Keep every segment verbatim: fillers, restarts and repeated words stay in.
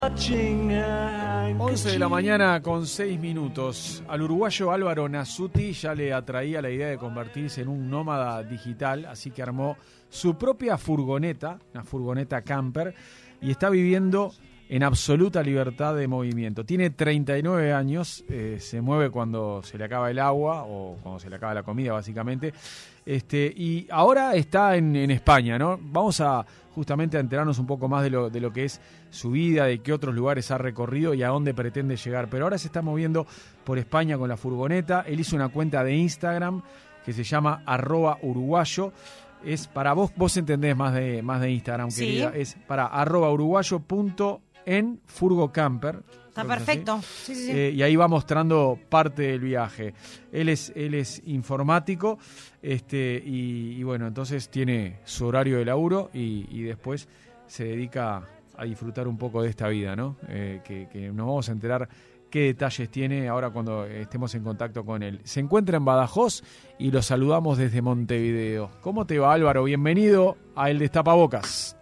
once de la mañana con seis minutos. Al uruguayo Álvaro Nasuti ya le atraía la idea de convertirse en un nómada digital, así que armó su propia furgoneta, una furgoneta camper, y está viviendo en absoluta libertad de movimiento. Tiene treinta y nueve años, eh, se mueve cuando se le acaba el agua o cuando se le acaba la comida, básicamente. Este, y ahora está en, en España, ¿no? Vamos a justamente a enterarnos un poco más de lo, de lo que es su vida, de qué otros lugares ha recorrido y a dónde pretende llegar. Pero ahora se está moviendo por España con la furgoneta. Él hizo una cuenta de Instagram que se llama arroba uruguayo. Es para vos, vos entendés más de, más de Instagram, ¿sí? Querida. Es para arroba uruguayo punto en Furgo Camper. Está perfecto. Sí, sí, sí. Eh, y ahí va mostrando parte del viaje. Él es, él es informático, este, y, y bueno, entonces tiene su horario de laburo y, y después se dedica a disfrutar un poco de esta vida, ¿no? Eh, que, que nos vamos a enterar qué detalles tiene ahora cuando estemos en contacto con él. Se encuentra en Badajoz y lo saludamos desde Montevideo. ¿Cómo te va, Álvaro? Bienvenido a El Destapabocas.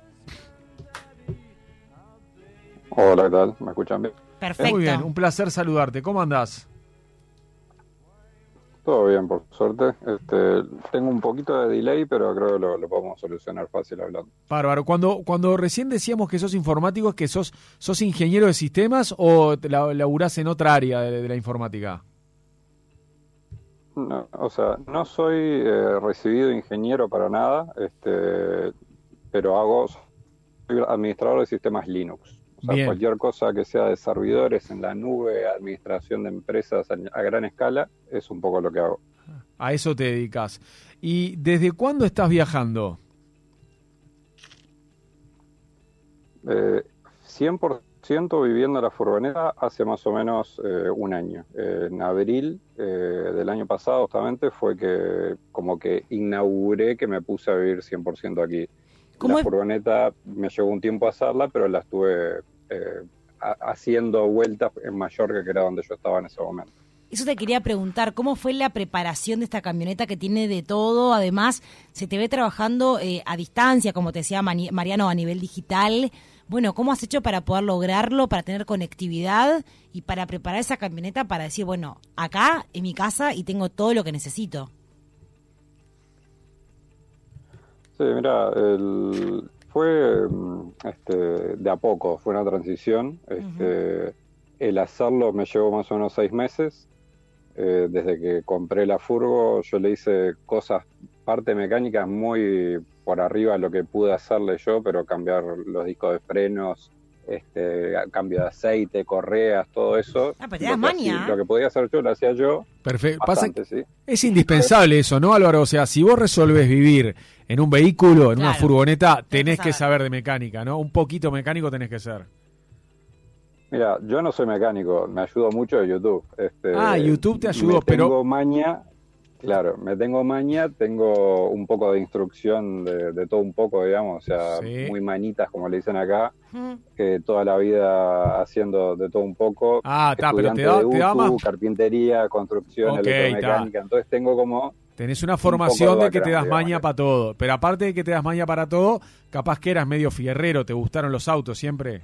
Hola, ¿qué tal? ¿Me escuchan bien? Perfecto. Muy bien, un placer saludarte. ¿Cómo andás? Todo bien, por suerte. Este, tengo un poquito de delay, pero creo que lo, lo podemos solucionar fácil hablando. Bárbaro. Cuando, cuando recién decíamos que sos informático, ¿es que sos, sos ingeniero de sistemas o te la, laburás en otra área de, de la informática? No, o sea, no soy eh, recibido ingeniero para nada, este, pero hago, soy administrador de sistemas Linux. O sea, Bien. Cualquier cosa que sea de servidores en la nube, administración de empresas a, a gran escala, es un poco lo que hago. A eso te dedicas. ¿Y desde cuándo estás viajando? Eh, cien por ciento viviendo en la furgoneta hace más o menos eh, un año. Eh, en abril eh, del año pasado justamente fue que como que inauguré que me puse a vivir cien por ciento aquí. ¿Cómo La es? furgoneta me llevó un tiempo a hacerla, pero la estuve eh, ha- haciendo vueltas en Mallorca, que era donde yo estaba en ese momento. Eso te quería preguntar, ¿cómo fue la preparación de esta camioneta que tiene de todo? Además, se te ve trabajando eh, a distancia, como te decía Mani- Mariano, a nivel digital. Bueno, ¿cómo has hecho para poder lograrlo, para tener conectividad y para preparar esa camioneta para decir, bueno, acá en mi casa y tengo todo lo que necesito? Sí, mira, el, fue este, de a poco, fue una transición. Este, uh-huh. El hacerlo me llevó más o menos seis meses. Eh, desde que compré la furgo, yo le hice cosas, parte mecánicas muy por arriba de lo que pude hacerle yo, pero cambiar los discos de frenos, este, cambio de aceite, correas, todo eso. Ah, pero te das maña. Lo que podía hacer yo, lo hacía yo. Perfecto. Bastante, Pasa, sí. Es indispensable eso, ¿no, Álvaro? O sea, si vos resolvés vivir en un vehículo, en claro, una furgoneta, tenés que que saber. saber de mecánica, ¿no? Un poquito mecánico tenés que ser. Mira, yo no soy mecánico, me ayudo mucho de YouTube. Este, ah, YouTube te ayudó, me pero... tengo maña, claro, me tengo maña, tengo un poco de instrucción de, de todo un poco, digamos, o sea, sí. muy manitas, como le dicen acá, ¿Mm? que toda la vida haciendo de todo un poco. Ah, está, pero te da, de te da más... carpintería, construcción, okay, electromecánica, ta. Entonces tengo como... Tenés una formación un de que te das digamos, maña para todo, pero aparte de que te das maña para todo, capaz que eras medio fierrero, ¿te gustaron los autos siempre?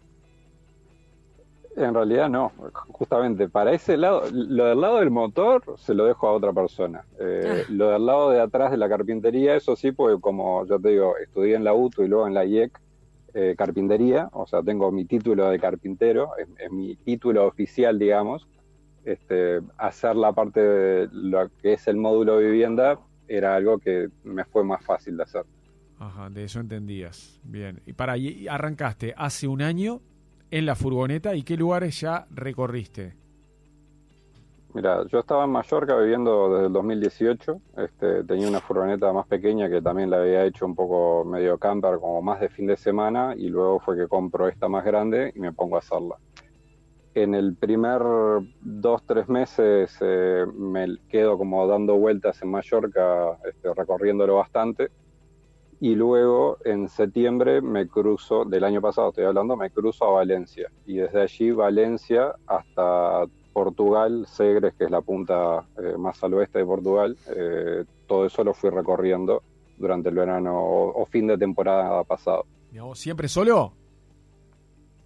En realidad no, justamente para ese lado, lo del lado del motor se lo dejo a otra persona. Eh, ah. Lo del lado de atrás de la carpintería, eso sí, porque como yo te digo, estudié en la U T U y luego en la I E C eh, carpintería, o sea, tengo mi título de carpintero, es, es mi título oficial, digamos. Este, hacer la parte de lo que es el módulo de vivienda era algo que me fue más fácil de hacer. Ajá, de eso entendías. Bien, y para y arrancaste hace un año en la furgoneta, ¿y qué lugares ya recorriste? Mira, yo estaba en Mallorca viviendo desde el dos mil dieciocho, este, tenía una furgoneta más pequeña que también la había hecho un poco medio camper, como más de fin de semana, y luego fue que compro esta más grande y me pongo a hacerla. En el primer dos, tres meses eh, me quedo como dando vueltas en Mallorca, este, recorriéndolo bastante. Y luego en septiembre me cruzo, del año pasado estoy hablando, me cruzo a Valencia. Y desde allí Valencia hasta Portugal, Segres, que es la punta eh, más al oeste de Portugal, eh, todo eso lo fui recorriendo durante el verano o, o fin de temporada pasado. ¿Siempre solo?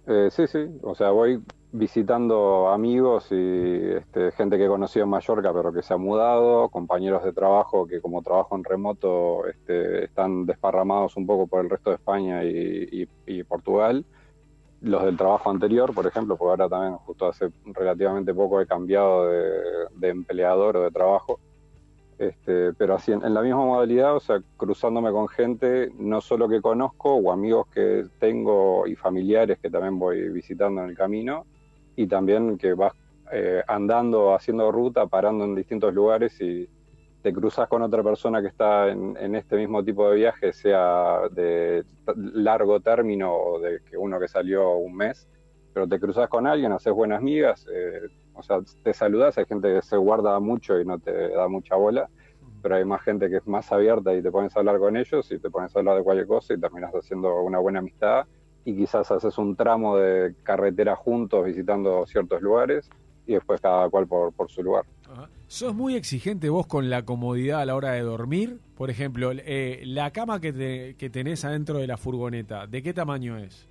Eh, sí, sí, o sea, voy visitando amigos y este, gente que he conocido en Mallorca pero que se ha mudado, compañeros de trabajo que como trabajo en remoto este, están desparramados un poco por el resto de España y, y, y Portugal. Los del trabajo anterior, por ejemplo, porque ahora también justo hace relativamente poco he cambiado de, de empleador o de trabajo. Este, pero así en, en la misma modalidad, o sea, cruzándome con gente no solo que conozco o amigos que tengo y familiares que también voy visitando en el camino, y también que vas eh, andando, haciendo ruta, parando en distintos lugares y te cruzas con otra persona que está en, en este mismo tipo de viaje, sea de largo término o de que uno que salió un mes, pero te cruzas con alguien, haces buenas migas, eh, o sea, te saludas, hay gente que se guarda mucho y no te da mucha bola, pero hay más gente que es más abierta y te pones a hablar con ellos y te pones a hablar de cualquier cosa y terminas haciendo una buena amistad y quizás haces un tramo de carretera juntos visitando ciertos lugares y después cada cual por, por su lugar. Ajá. ¿Sos muy exigente vos con la comodidad a la hora de dormir? Por ejemplo, eh, la cama que, te, que tenés adentro de la furgoneta, ¿de qué tamaño es?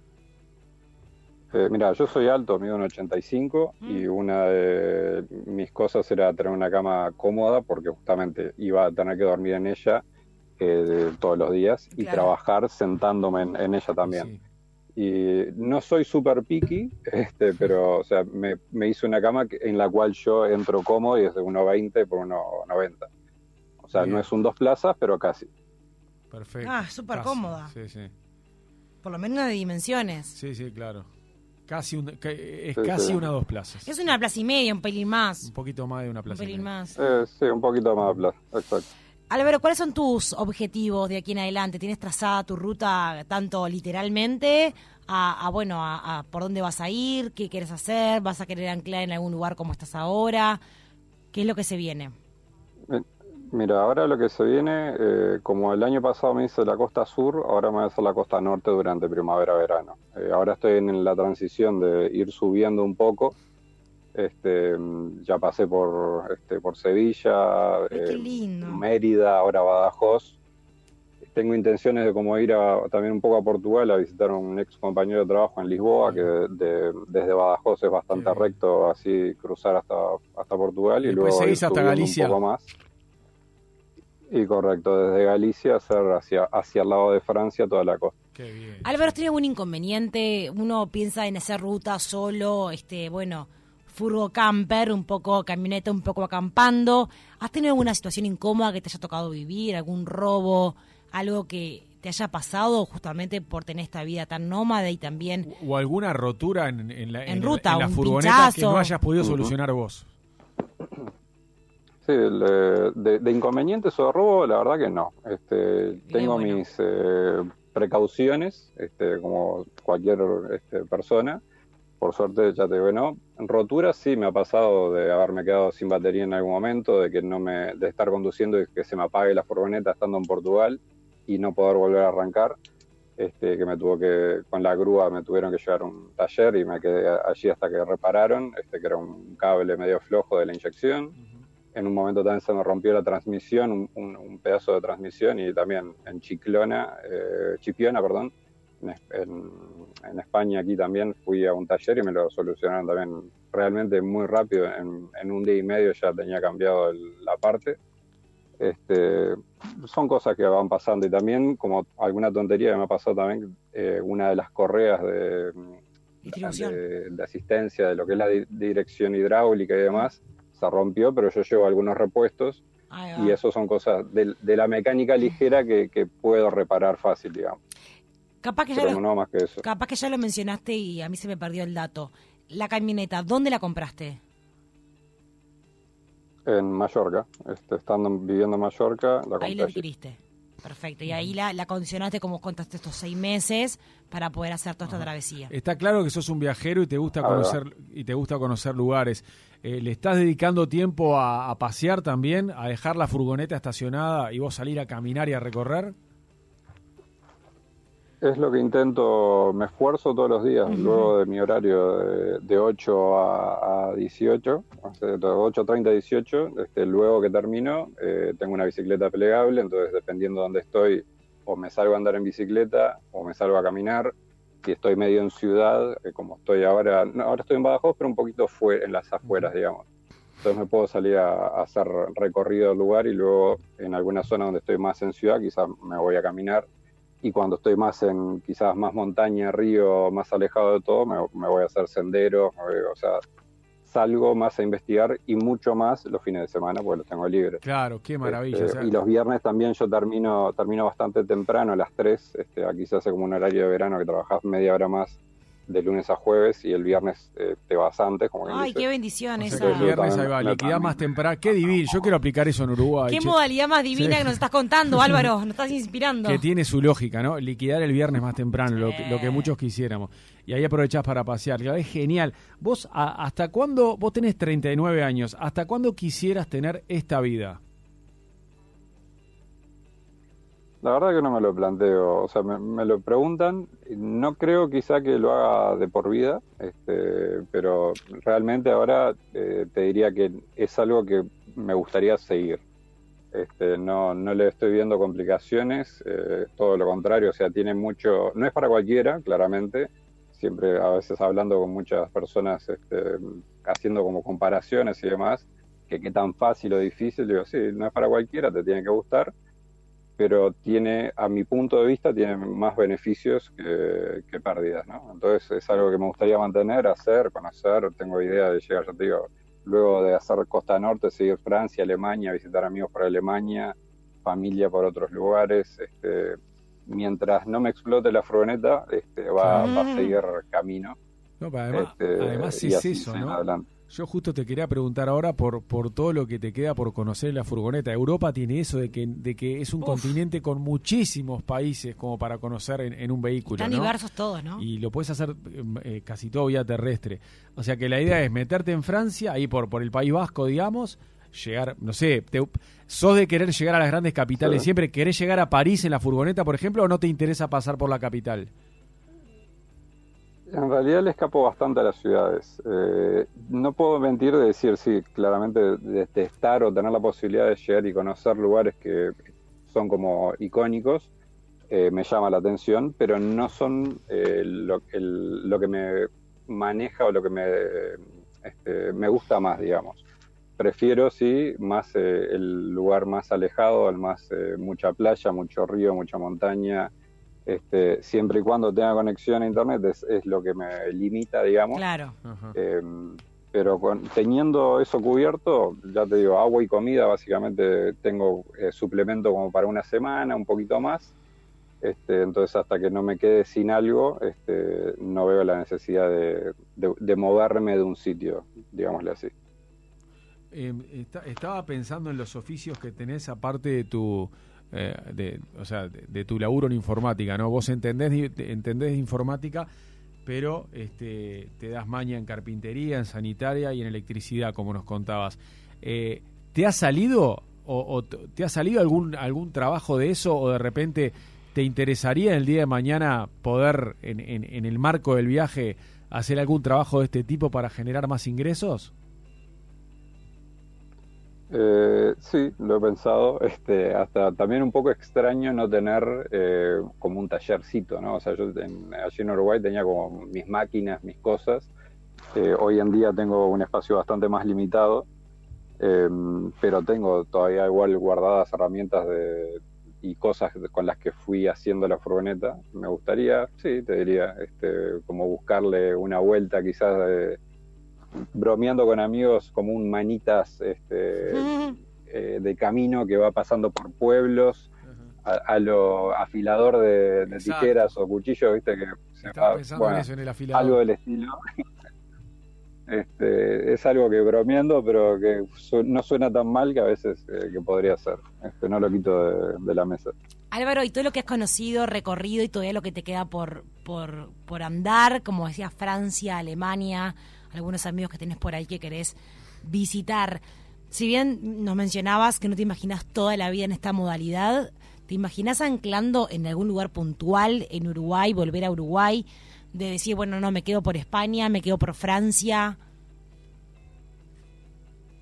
Eh, mira, yo soy alto, mido un ochenta y cinco mm. y una de mis cosas era tener una cama cómoda porque justamente iba a tener que dormir en ella eh, todos los días y claro. trabajar sentándome en, en ella también. Sí. Y no soy súper picky, este, pero o sea, me, me hice una cama en la cual yo entro cómodo y es de uno veinte por uno noventa. O sea, bien. No es un dos plazas, pero casi. Perfecto. Ah, súper cómoda. Sí, sí. Por lo menos de dimensiones. Sí, sí, claro. Casi un, es sí, casi sí. una dos plazas. Es una plaza y media, un pelín más. Un poquito más de una plaza. Un pelín más. Eh, sí, un poquito más de plaza, exacto. Álvaro, ¿cuáles son tus objetivos de aquí en adelante? ¿Tienes trazada tu ruta tanto literalmente a, a bueno, a, a por dónde vas a ir? ¿Qué quieres hacer? ¿Vas a querer anclar en algún lugar como estás ahora? ¿Qué es lo que se viene? Mira, ahora lo que se viene, eh, como el año pasado me hice la costa sur, ahora me voy a hacer la costa norte durante primavera-verano. Eh, ahora estoy en la transición de ir subiendo un poco. Este, ya pasé por este, por Sevilla, Ay, eh, Mérida, ahora Badajoz. Tengo intenciones de como ir a, también un poco a Portugal a visitar a un ex compañero de trabajo en Lisboa, que de, de, desde Badajoz es bastante sí. recto, así cruzar hasta, hasta Portugal y, y luego seguís ir hasta Galicia. Un poco más. Y correcto, desde Galicia hacer hacia, hacia el lado de Francia toda la costa. Qué bien. Álvaro, ¿tiene algún inconveniente? Uno piensa en hacer ruta solo, este, bueno, furgo camper, un poco camioneta, un poco acampando. ¿Has tenido alguna situación incómoda que te haya tocado vivir? ¿Algún robo? ¿Algo que te haya pasado justamente por tener esta vida tan nómada y también... O alguna rotura en, en la, en, en ruta, en la furgoneta pinchazo. Que no hayas podido solucionar uh-huh. vos? Sí, de, de, de inconvenientes o de robo, la verdad que no. Este, tengo bueno. mis eh, precauciones, este, como cualquier este, persona. Por suerte, ya te digo, no. Roturas sí me ha pasado de haberme quedado sin batería en algún momento, de que no me, de estar conduciendo y que se me apague la furgoneta estando en Portugal y no poder volver a arrancar. Este, que me tuvo que, con la grúa me tuvieron que llevar a un taller y me quedé allí hasta que repararon, este, que era un cable medio flojo de la inyección. En un momento también se me rompió la transmisión, un, un, un pedazo de transmisión, y también en Chiclona, eh, Chipiona, perdón, en, en, en España aquí también fui a un taller y me lo solucionaron también realmente muy rápido, en, en un día y medio ya tenía cambiado el, la parte. Este, son cosas que van pasando y también como alguna tontería que me ha pasado también, eh, una de las correas de, de, de asistencia de lo que es la di- dirección hidráulica y demás, se rompió, pero yo llevo algunos repuestos y eso son cosas de, de la mecánica ligera que, que puedo reparar fácil, digamos. Capaz que, pero ya lo, no más que eso. Capaz que ya lo mencionaste y a mí se me perdió el dato. La camioneta, ¿dónde la compraste? En Mallorca, este, estando viviendo en Mallorca, la compré. Ahí la adquiriste. Perfecto, y ahí la, la condicionaste como contaste estos seis meses para poder hacer toda esta travesía. Está claro que sos un viajero y te gusta conocer y te gusta conocer lugares. Eh, ¿Le estás dedicando tiempo a, a pasear también, a dejar la furgoneta estacionada y vos salir a caminar y a recorrer? Es lo que intento, me esfuerzo todos los días, uh-huh. luego de mi horario de, de ocho a, a dieciocho, o sea, de ocho treinta a dieciocho, este, luego que termino, eh, tengo una bicicleta plegable, entonces dependiendo de dónde estoy, o me salgo a andar en bicicleta, o me salgo a caminar, si estoy medio en ciudad, eh, como estoy ahora, no, ahora estoy en Badajoz, pero un poquito fue, en las afueras, digamos. Entonces me puedo salir a, a hacer recorrido del lugar y luego en alguna zona donde estoy más en ciudad, quizás me voy a caminar. Y cuando estoy más en, quizás más montaña, río, más alejado de todo, me, me voy a hacer senderos, me voy, o sea, salgo más a investigar y mucho más los fines de semana porque los tengo libres. Claro, qué maravilla. Este, o sea, y los viernes también yo termino termino bastante temprano, a las tres. Este, aquí se hace como un horario de verano que trabajás media hora más de lunes a jueves y el viernes eh, te vas antes. Como Ay, dice. Qué bendición O esa. sea, que el viernes también, ahí va, no, liquidar también. más temprano. Qué divino. Yo quiero aplicar eso en Uruguay. Qué che. modalidad más divina Sí. que nos estás contando, Álvaro. Nos estás inspirando. Que tiene su lógica, ¿no? Liquidar el viernes más temprano, lo, que- lo que muchos quisiéramos. Y ahí aprovechás para pasear. Ya es genial. Vos, a- ¿hasta cuándo? Vos tenés treinta y nueve años. ¿Hasta cuándo quisieras tener esta vida? La verdad que no me lo planteo, o sea, me, me lo preguntan, no creo quizá que lo haga de por vida, este, pero realmente ahora eh, te diría que es algo que me gustaría seguir. Este, no, no le estoy viendo complicaciones, eh, todo lo contrario, o sea, tiene mucho, no es para cualquiera, claramente, siempre a veces hablando con muchas personas, este, haciendo como comparaciones y demás, que qué tan fácil o difícil, digo, sí, no es para cualquiera, te tiene que gustar, pero tiene, a mi punto de vista, tiene más beneficios que, que pérdidas, ¿no? Entonces es algo que me gustaría mantener, hacer, conocer, tengo idea de llegar, ya te digo, luego de hacer Costa Norte, seguir Francia, Alemania, visitar amigos por Alemania, familia por otros lugares, este, mientras no me explote la furgoneta, este, va, va a seguir camino. No, pero además, Este, además y es así eso, seguir ¿no? adelante. Yo justo te quería preguntar ahora por por todo lo que te queda por conocer en la furgoneta. Europa tiene eso de que de que es un Uf. continente con muchísimos países como para conocer en, en un vehículo, Tan ¿no? diversos todos, ¿no? Y lo puedes hacer eh, casi todo vía terrestre. O sea que la idea es meterte en Francia, ahí por, por el País Vasco, digamos, llegar, no sé, te, ¿sos de querer llegar a las grandes capitales Sí. siempre? ¿Querés llegar a París en la furgoneta, por ejemplo, o no te interesa pasar por la capital? En realidad le escapo bastante a las ciudades. Eh, no puedo mentir de decir, sí, claramente de, de estar o tener la posibilidad de llegar y conocer lugares que son como icónicos, eh, me llama la atención, pero no son eh, lo, el- lo que me maneja o lo que me, este, me gusta más, digamos. Prefiero, sí, más eh, el lugar más alejado, el más eh, mucha playa, mucho río, mucha montaña. Este, siempre y cuando tenga conexión a internet es, es lo que me limita, digamos. Claro. Ajá. Eh, pero con, teniendo eso cubierto, ya te digo, agua y comida, básicamente tengo eh, suplemento como para una semana, un poquito más. Este, entonces, hasta que no me quede sin algo, este, no veo la necesidad de, de, de moverme de un sitio, digámosle así. Eh, está- estaba pensando en los oficios que tenés aparte de tu eh, de, o sea, de, de tu laburo en informática, ¿no? Vos entendés de, entendés de informática, pero este, te das maña en carpintería, en sanitaria y en electricidad, como nos contabas. Eh, ¿Te ha salido o, o te ha salido algún algún trabajo de eso o de repente te interesaría el día de mañana poder en, en, en el marco del viaje hacer algún trabajo de este tipo para generar más ingresos? Eh, sí, lo he pensado. Este, hasta también un poco extraño no tener eh, como un tallercito, ¿no? O sea, yo en, allí en Uruguay tenía como mis máquinas, mis cosas. Eh, hoy en día tengo un espacio bastante más limitado, eh, pero tengo todavía igual guardadas herramientas de, y cosas con las que fui haciendo la furgoneta. Me gustaría, sí, te diría, este, como buscarle una vuelta quizás de bromeando con amigos como un manitas este, eh, de camino que va pasando por pueblos a, a lo afilador de, de tijeras o cuchillos, viste que se Estaba va, pensando bueno, en eso, en el afilador. algo del estilo. Este, es algo que bromeando, pero que su, no suena tan mal que a veces eh, que podría ser. Este, no lo quito de, de la mesa. Álvaro, y todo lo que has conocido, recorrido y todavía lo que te queda por, por, por andar, como decías, Francia, Alemania, algunos amigos que tenés por ahí que querés visitar. Si bien nos mencionabas que no te imaginas toda la vida en esta modalidad, ¿te imaginas anclando en algún lugar puntual en Uruguay, volver a Uruguay, de decir, bueno, no, me quedo por España, me quedo por Francia?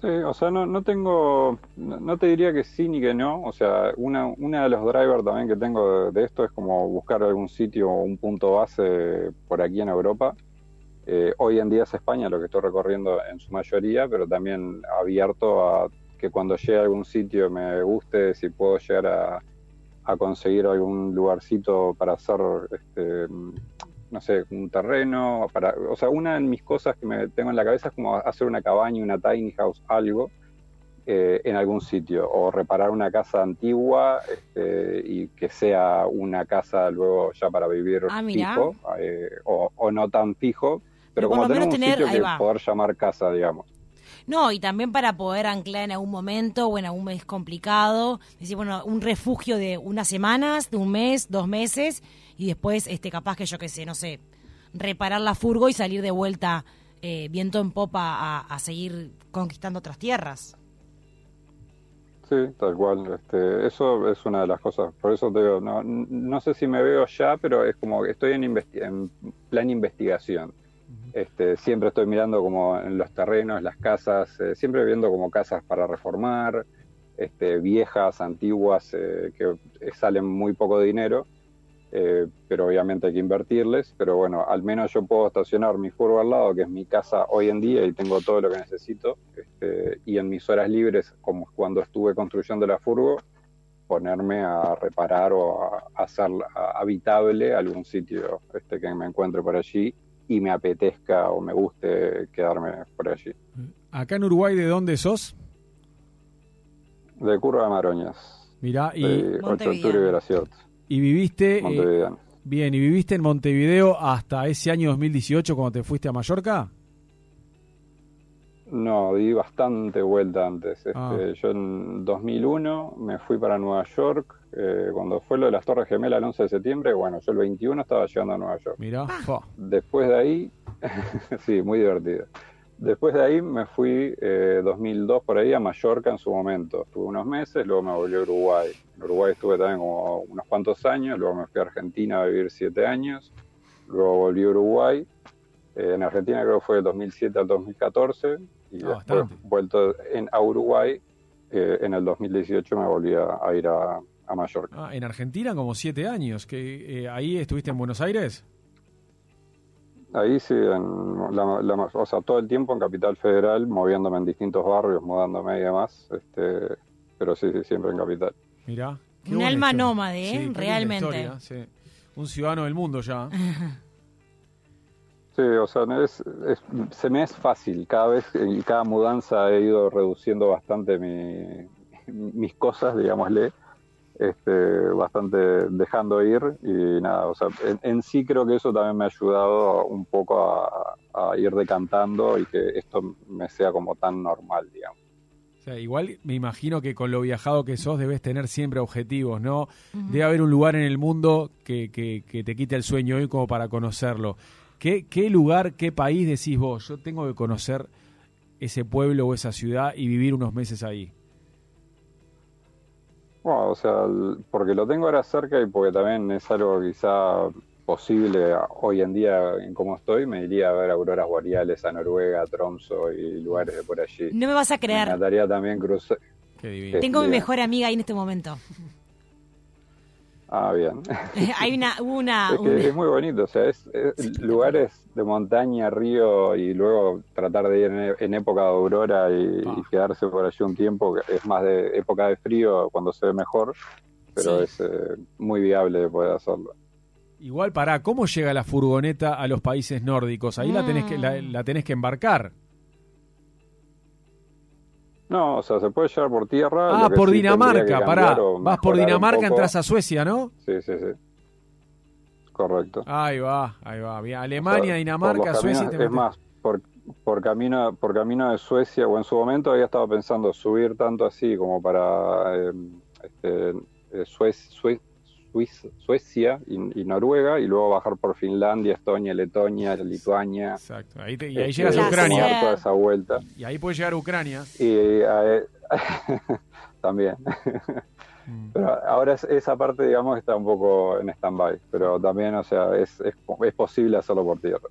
Sí, o sea, no, no tengo, no, no te diría que sí ni que no, o sea, una, una de los drivers también que tengo de, de esto es como buscar algún sitio o un punto base por aquí en Europa. Eh, hoy en día es España lo que estoy recorriendo en su mayoría, pero también abierto a que cuando llegue a algún sitio me guste, si puedo llegar a, a conseguir algún lugarcito para hacer, este, no sé, un terreno, para, o sea, una de mis cosas que me tengo en la cabeza es como hacer una cabaña, una tiny house, algo, eh, en algún sitio, o reparar una casa antigua este, y que sea una casa luego ya para vivir ah, fijo, eh, o, o no tan fijo, pero, pero por como lo tener menos un tener, sitio que va. poder llamar casa, digamos. No, y también para poder anclar en algún momento o en algún mes complicado, decir, bueno, un refugio de unas semanas, de un mes, dos meses, y después, este, capaz que yo qué sé, no sé, reparar la furgo y salir de vuelta eh, viento en popa a, a seguir conquistando otras tierras. Sí, tal cual. Este, eso es una de las cosas. Por eso te digo, no, no sé si me veo ya, pero es como que estoy en, investi- en plan investigación. Este, siempre estoy mirando como en los terrenos, las casas, eh, siempre viendo como casas para reformar, este, viejas, antiguas, eh, que salen muy poco dinero, eh, pero obviamente hay que invertirles. Pero bueno, al menos yo puedo estacionar mi furgo al lado, que es mi casa hoy en día, y tengo todo lo que necesito. Este, y en mis horas libres, como cuando estuve construyendo la furgo, ponerme a reparar o a hacer habitable algún sitio este, que me encuentre por allí y me apetezca o me guste quedarme por allí. Acá en Uruguay, ¿de dónde sos? De Curva de Maroñas. Mirá, y, de ocho de octubre y Veracierto. Y viviste... Montevideo. Eh, bien, ¿y viviste en Montevideo hasta ese año dos mil dieciocho cuando te fuiste a Mallorca? No, di bastante vuelta antes. Este, Ah. Yo en dos mil uno me fui para Nueva York. Eh, cuando fue lo de las Torres Gemelas el once de septiembre, bueno, yo el veintiuno estaba llegando a Nueva York. Mirá, fa. Después de ahí, sí, muy divertido. Después de ahí me fui eh, dos mil dos por ahí a Mallorca en su momento. Estuve unos meses, luego me volví a Uruguay. En Uruguay estuve también como unos cuantos años, luego me fui a Argentina a vivir siete años, luego volví a Uruguay. Eh, en Argentina creo que fue del dos mil siete al dos mil catorce y Ah, después bastante. vuelto en, a Uruguay, eh, en el dos mil dieciocho me volví a, a ir a, a Mallorca. Ah, en Argentina como siete años. Que eh, ¿Ahí estuviste en Buenos Aires? Ahí sí, en la, la, o sea, todo el tiempo en Capital Federal, moviéndome en distintos barrios, mudándome y demás, este, pero sí, sí, siempre en Capital. Mirá. qué Un buena alma historia. nómade, ¿eh? Sí, qué linda Realmente. historia, sí. Un ciudadano del mundo ya. Sí, o sea, es, es, se me es fácil. Cada vez y cada mudanza he ido reduciendo bastante mi, mis cosas, digámosle, este, bastante dejando ir y nada, o sea, en, en sí creo que eso también me ha ayudado un poco a, a ir decantando y que esto me sea como tan normal, digamos. O sea, igual me imagino que con lo viajado que sos debes tener siempre objetivos, ¿no? Uh-huh. Debe haber un lugar en el mundo que, que, que te quite el sueño hoy como para conocerlo. ¿Qué, ¿Qué lugar, qué país decís vos? Yo tengo que conocer ese pueblo o esa ciudad y vivir unos meses ahí. Bueno, o sea, porque lo tengo ahora cerca y porque también es algo quizá posible hoy en día en cómo estoy, me iría a ver auroras boreales a Noruega, a Tromsø y lugares de por allí. No me vas a creer. Me encantaría también cruzar. Qué divino. Tengo mi mejor amiga ahí en este momento. Ah, bien. Hay una... una, es, que una... es muy bonito, o sea, es, es lugares de montaña, río y luego tratar de ir en, en época de aurora y, ah. y quedarse por allí un tiempo, es más de época de frío cuando se ve mejor, pero sí. es eh, muy viable de poder hacerlo. Igual, pará, ¿cómo llega la furgoneta a los países nórdicos? Ahí mm. la, tenés que, la, la tenés que embarcar. No, o sea, se puede llevar por tierra. Ah, por sí Dinamarca, pará. Vas por Dinamarca, entras a Suecia, ¿no? Sí, sí, sí. Correcto. Ahí va, ahí va. Bien. Alemania, o sea, Dinamarca, Suecia. Caminos, es más, por, por, camino, por camino de Suecia, o en su momento había estado pensando subir tanto así como para eh, este, eh, Suez, Suez, Suiza, Suecia y, y Noruega, y luego bajar por Finlandia, Estonia, Letonia, Lituania. Exacto. Ahí te, y ahí este, llegas a Ucrania. Dar toda esa vuelta. Y ahí puedes llegar a Ucrania. Y eh, también. Mm. Pero ahora es, esa parte, digamos, está un poco en stand-by, pero también, o sea, es, es, es posible hacerlo por tierra.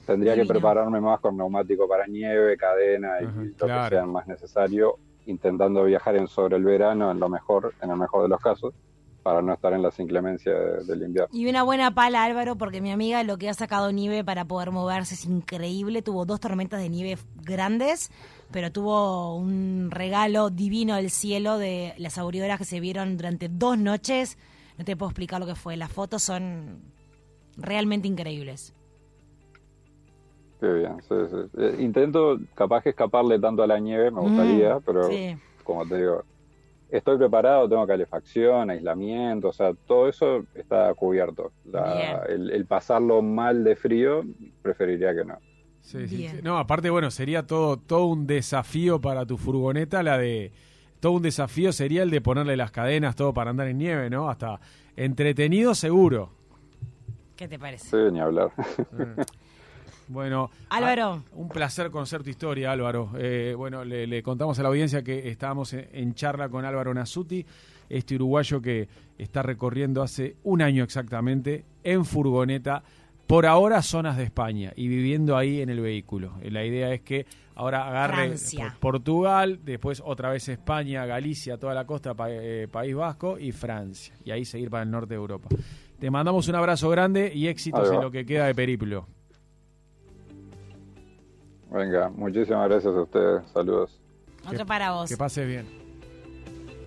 tendría Divino. que prepararme más con neumático para nieve, cadena y Ajá, lo claro. que sea más necesario, intentando viajar en sobre el verano en lo mejor, en el mejor de los casos, para no estar en las inclemencias de- del invierno. Y una buena pala, Álvaro, porque mi amiga lo que ha sacado nieve para poder moverse es increíble. Tuvo dos tormentas de nieve grandes, pero tuvo un regalo divino del cielo de las aburridoras que se vieron durante dos noches. No te puedo explicar lo que fue. Las fotos son realmente increíbles. Qué bien, sí, sí. Eh, intento capaz que escaparle tanto a la nieve, me gustaría, Mm, pero sí. como te digo, estoy preparado, tengo calefacción, aislamiento, o sea, todo eso está cubierto. La- el, el pasarlo mal de frío, preferiría que no. Sí, sí, Bien. sí. No, aparte, bueno, sería todo, todo un desafío para tu furgoneta, la de... Todo un desafío sería el de ponerle las cadenas, todo para andar en nieve, ¿no? Hasta entretenido seguro. ¿Qué te parece? Sí, ni hablar. Bueno, Álvaro. ah, un placer conocer tu historia, Álvaro. Eh, bueno, le, le contamos a la audiencia que estábamos en, en charla con Álvaro Nasuti, este uruguayo que está recorriendo hace un año exactamente en furgoneta, por ahora zonas de España y viviendo ahí en el vehículo. Eh, La idea es que ahora agarre Francia. por Portugal, después otra vez España, Galicia, toda la costa, pa- eh, País Vasco y Francia. Y ahí seguir para el norte de Europa. Te mandamos un abrazo grande y éxitos Ahí va. en lo que queda de periplo. Venga, muchísimas gracias a ustedes. Saludos. Otro para vos. Que pases bien.